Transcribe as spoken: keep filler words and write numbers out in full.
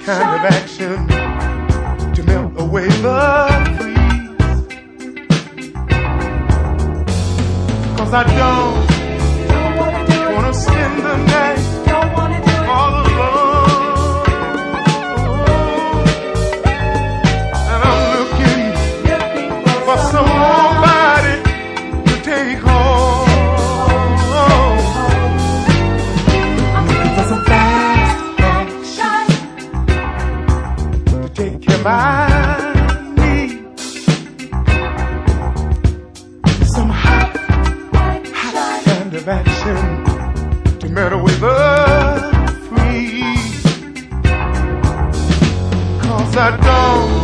kind of action to melt away the freeze. 'Cause I don't wanna spend the night all alone, and I'm looking for somebody to take home. I'm looking for some fast action to take care of my needs. Some hot, hot kind of action to melt away the freeze. 'Cause I don't